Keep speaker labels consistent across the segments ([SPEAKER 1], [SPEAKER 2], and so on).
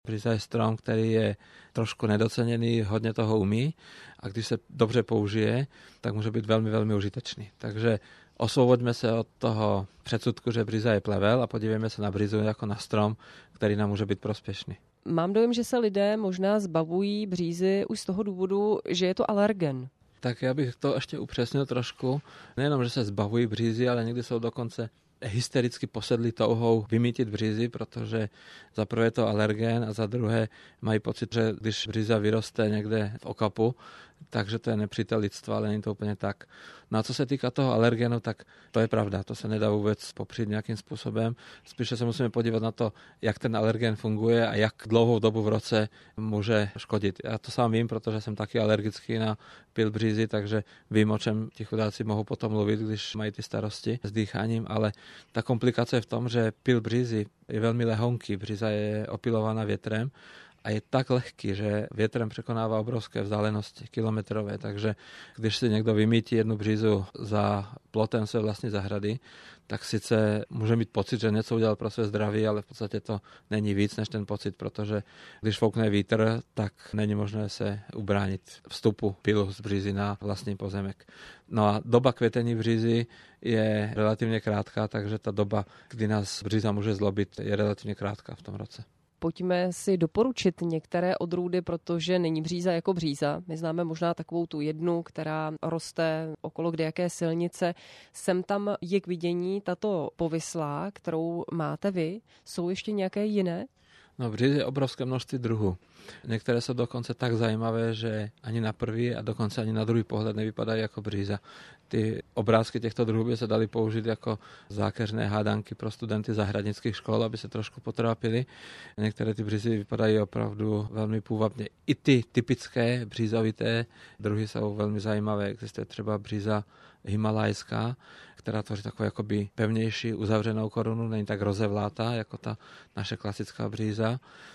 [SPEAKER 1] Bříza je strom, který je trošku nedoceněný, hodně toho umí a když se dobře použije, tak může být velmi, velmi užitečný. Takže osvoboďme se od toho předsudku, že bříza je plevel a podívejme se na břízu jako na strom, který nám může být prospěšný.
[SPEAKER 2] Mám dojem, že se lidé možná zbavují břízy už z toho důvodu, že je to alergen.
[SPEAKER 1] Tak já bych to ještě upřesnil trošku. Nejenom, že se zbavují břízy, ale někdy jsou dokonce hystericky posedli touhou vymýtit břízy, protože za prvé je to alergén a za druhé mají pocit, že když bříza vyroste někde v okapu, takže to je nepřítel lidstva, ale není to úplně tak. No a co se týká toho alergénu, tak to je pravda, to se nedá vůbec popřít nějakým způsobem. Spíše se musíme podívat na to, jak ten alergén funguje a jak dlouhou dobu v roce může škodit. Já to sám vím, protože jsem taky alergický na pyl břízy, takže vím, o čem ti chudáci mohou potom mluvit, když mají ty starosti s dýchaním, ale ta komplikace je v tom, že pyl břízy je velmi lehonký, bříza je opylovaná větrem a je tak lehký, že větrem překonává obrovské vzdálenosti kilometrové, takže když si někdo vymítí jednu břízu za plotem své vlastní zahrady, tak sice může mít pocit, že něco udělal pro své zdraví, ale v podstatě to není víc než ten pocit, protože když foukne vítr, tak není možné se ubránit vstupu pylu z břízy na vlastní pozemek. No a doba květení břízy je relativně krátká, takže ta doba, kdy nás bříza může zlobit, je relativně krátká v tom roce.
[SPEAKER 2] Pojďme si doporučit některé odrůdy, protože není bříza jako bříza. My známe možná takovou tu jednu, která roste okolo kdejaké silnice. Sem tam je k vidění tato povislá, kterou máte vy. Jsou ještě nějaké jiné?
[SPEAKER 1] No, břízy je obrovské množství druhů. Některé jsou dokonce tak zajímavé, že ani na první a dokonce ani na druhý pohled nevypadají jako bříza. Ty obrázky těchto druhů by se daly použít jako zákeřné hádanky pro studenty zahradnických škol, aby se trošku potrápili. Některé ty břízy vypadají opravdu velmi půvabně. I ty typické břízovité druhy jsou velmi zajímavé. Existuje třeba bříza himalajská, která tvoří takovou jakoby pevnější uzavřenou korunu, není tak rozevlátá jako ta naše klasická bříza.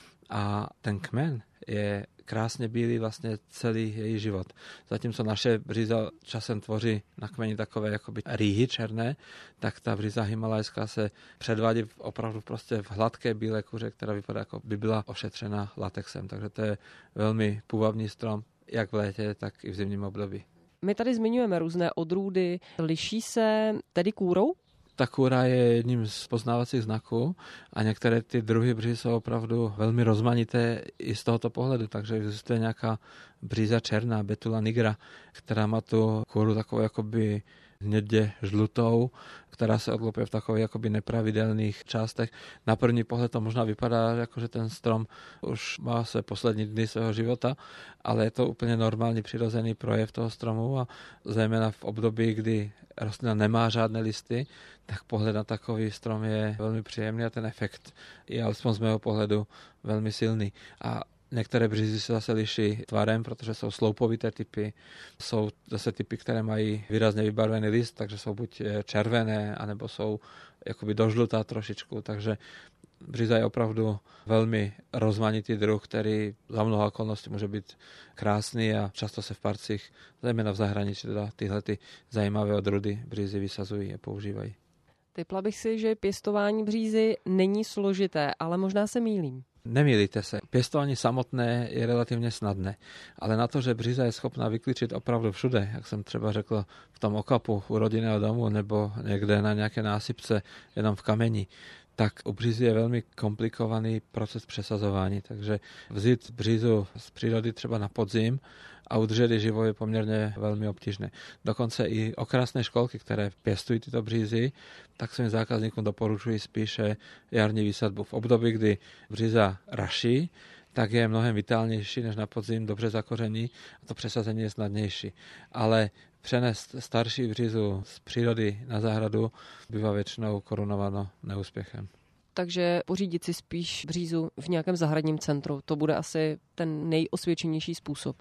[SPEAKER 1] A ten kmen je krásně bílý vlastně celý její život. Zatímco naše bříza časem tvoří na kmeni takové jakoby rýhy černé, tak ta bříza himalajská se předvádí opravdu prostě v hladké bílé kůře, která vypadá jako by byla ošetřena latexem. Takže to je velmi půvabný strom, jak v létě, tak i v zimním období.
[SPEAKER 2] My tady zmiňujeme různé odrůdy. Liší se tedy kůrou?
[SPEAKER 1] Ta kůra je jedním z poznávacích znaků a některé ty druhy bříz jsou opravdu velmi rozmanité i z tohoto pohledu, takže existuje nějaká bříza černá, Betula nigra, která má tu kůru takovou jakoby hnědě žlutou, která se odlopuje v takových jakoby nepravidelných částech. Na první pohled to možná vypadá, jako že ten strom už má své poslední dny svého života, ale je to úplně normální přirozený projev toho stromu a zejména v období, kdy rostlina nemá žádné listy, tak pohled na takový strom je velmi příjemný a ten efekt je alespoň z mého pohledu velmi silný. A některé břízy se zase liší tvarem, protože jsou sloupovité typy. Jsou zase typy, které mají výrazně vybarvený list, takže jsou buď červené, anebo jsou jakoby dožlutá trošičku. Takže bříza je opravdu velmi rozmanitý druh, který za mnoho okolností může být krásný a často se v parcích, zejména v zahraničí, teda tyhle zajímavé odrůdy břízy vysazují a používají.
[SPEAKER 2] Typla bych si, že pěstování břízy není složité, ale možná se mýlím.
[SPEAKER 1] Nemýlíte se. Pěstování samotné je relativně snadné, ale na to, že bříza je schopná vykličit opravdu všude, jak jsem třeba řekl, v tom okapu u rodinného domu nebo někde na nějaké násypce jenom v kameni, tak u břízy je velmi komplikovaný proces přesazování, takže vzít břízu z přírody třeba na podzim a udržet ji živou je poměrně velmi obtížné. Dokonce i okrasné školky, které pěstují tyto břízy, tak svým zákazníkům doporučují spíše jarní výsadbu. V období, kdy bříza raší, tak je mnohem vitálnější než na podzim, dobře zakoření a to přesazení je snadnější. Ale přenést starší břízu z přírody na zahradu bývá většinou korunováno neúspěchem.
[SPEAKER 2] Takže pořídit si spíš břízu v nějakém zahradním centru, to bude asi ten nejosvědčenější způsob.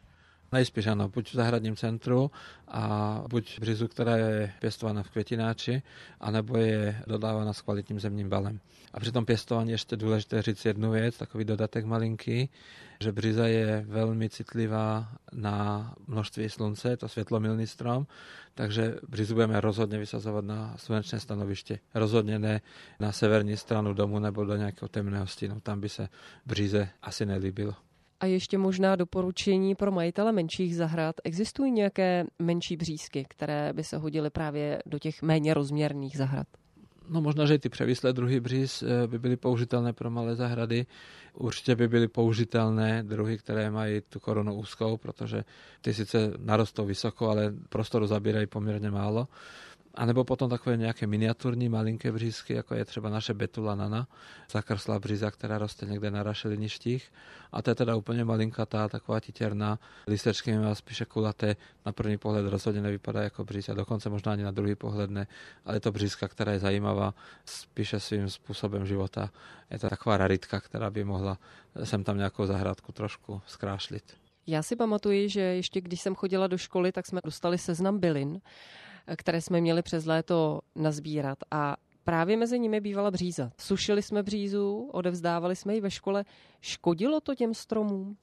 [SPEAKER 1] Nejspíš áno, buď v zahradním centru a buď břizu, která je pěstovaná v květináči, anebo je dodávaná s kvalitním zemním balem. A při tom pěstování ještě důležité říct jednu věc, takový dodatek malinký, že břiza je velmi citlivá na množství slunce, je to světlomilný strom, takže břizu budeme rozhodně vysazovat na slunečné stanoviště. Rozhodně ne na severní stranu domu nebo do nějakého temného stínu, tam by se břize asi nelíbilo.
[SPEAKER 2] A ještě možná doporučení pro majitele menších zahrad. Existují nějaké menší břízky, které by se hodily právě do těch méně rozměrných zahrad?
[SPEAKER 1] No možná, že i ty převislé druhy bříz by byly použitelné pro malé zahrady. Určitě by byly použitelné druhy, které mají tu korunu úzkou, protože ty sice narostou vysoko, ale prostoru zabírají poměrně málo. A nebo potom takové nějaké miniaturní malinké břízky, jako je třeba naše Betula nana, zakrslá bříza, která roste někde na rašeliništích. A to je teda úplně malinkatá, taková titěrná, lístečky má spíše kulaté, na první pohled rozhodně nevypadá jako bříza, dokonce možná ani na druhý pohled ne, ale je to břízka, která je zajímavá spíše svým způsobem života. Je to taková raritka, která by mohla sem tam nějakou zahrádku trošku zkrášlit.
[SPEAKER 2] Já si pamatuji, že ještě když jsem chodila do školy, tak jsme dostali seznam bylin, které jsme měli přes léto nazbírat a právě mezi nimi bývala bříza. Sušili jsme břízu, odevzdávali jsme ji ve škole. Škodilo to těm stromům?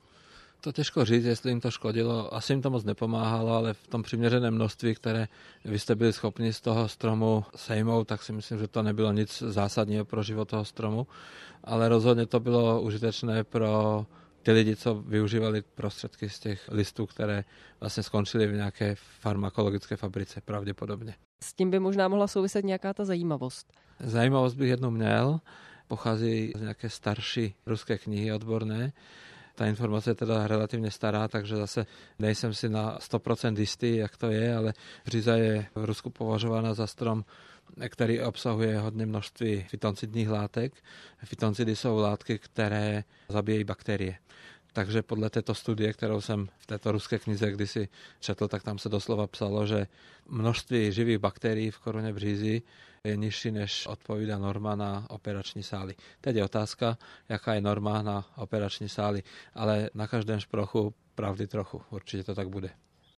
[SPEAKER 1] To těžko říct, jestli jim to škodilo. Asi jim to moc nepomáhalo, ale v tom přiměřeném množství, které vy jste byli schopni z toho stromu sejmout, tak si myslím, že to nebylo nic zásadního pro život toho stromu. Ale rozhodně to bylo užitečné pro ty lidi, co využívali prostředky z těch listů, které vlastně skončily v nějaké farmakologické fabrice, pravděpodobně.
[SPEAKER 2] S tím by možná mohla souviset nějaká ta zajímavost.
[SPEAKER 1] Zajímavost bych jednu měl. Pochází z nějaké starší ruské knihy odborné. Ta informace je teda relativně stará, takže zase nejsem si na 100% jistý, jak to je, ale bříza je v Rusku považována za strom, který obsahuje hodně množství fytoncidních látek. Fytoncidy jsou látky, které zabíjejí bakterie. Takže podle této studie, kterou jsem v této ruské knize kdysi četl, tak tam se doslova psalo, že množství živých bakterií v koruně břízy je nižší, než odpovídá norma na operační sály. Teď je otázka, jaká je norma na operační sály, ale na každém šprochu pravdy trochu. Určitě to tak bude.